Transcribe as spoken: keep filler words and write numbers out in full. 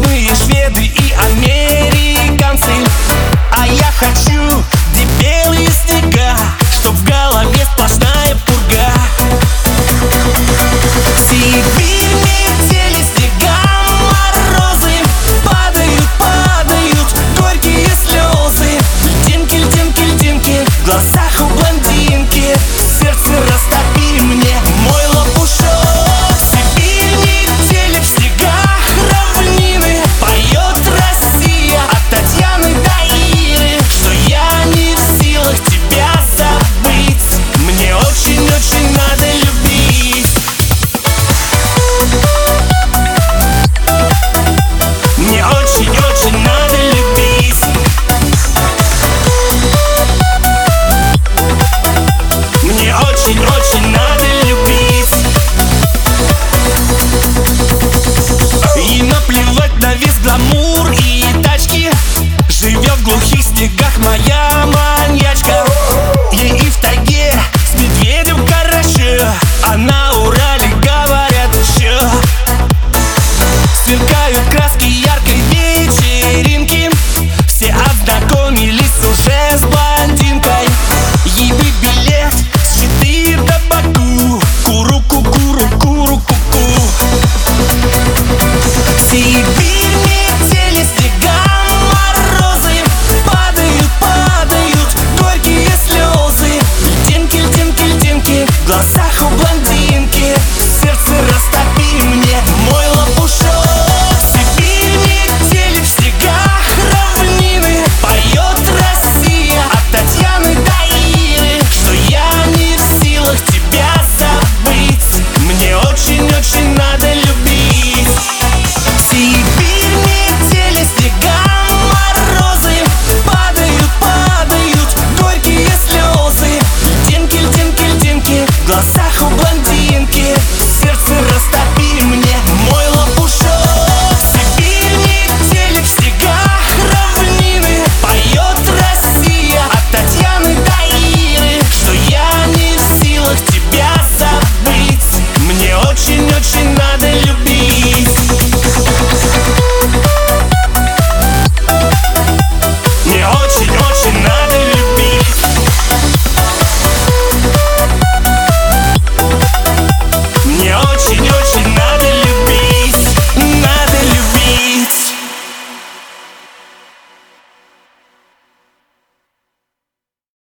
Западные шведы и американцы. А я хочу, где белые снега, чтоб в голове сплошная пурга. В Сибирь метели, снега, морозы, падают, падают горькие слезы. Льдинки, льдинки, льдинки в глазах у блондинки. Сердце растопи мне мой лопушок. Сибирь метели, в снегах равнины. Поет Россия от Татьяны до Иры, что я не в силах тебя забыть. Мне очень-очень надо любить. Мне очень-очень надо любить. Мне очень-очень надо любить. И наплевать на весь гламур и тачки. Живет в глухих снегах моя маньячка. Ей и в тайге с медведем хорошо. Она